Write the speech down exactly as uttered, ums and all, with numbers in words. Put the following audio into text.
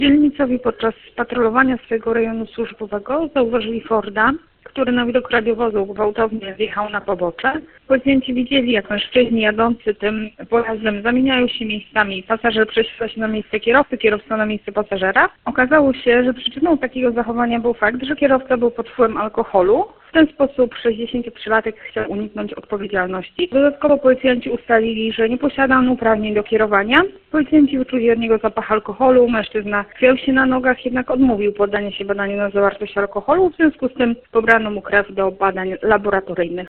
Dzielnicowi podczas patrolowania swojego rejonu służbowego zauważyli Forda, który na widok radiowozu gwałtownie wjechał na pobocze. Policjanci widzieli, jak mężczyźni jadący tym pojazdem zamieniają się miejscami. Pasażer przesiadł się na miejsce kierowcy, kierowca na miejsce pasażera. Okazało się, że przyczyną takiego zachowania był fakt, że kierowca był pod wpływem alkoholu. W ten sposób sześćdziesięciotrzylatek chciał uniknąć odpowiedzialności. Dodatkowo policjanci ustalili, że nie posiada on uprawnień do kierowania. Policjanci wyczuli od niego zapach alkoholu. Mężczyzna chwiał się na nogach, jednak odmówił poddania się badaniu na zawartość alkoholu. W związku z tym pobrano mu krew do badań laboratoryjnych.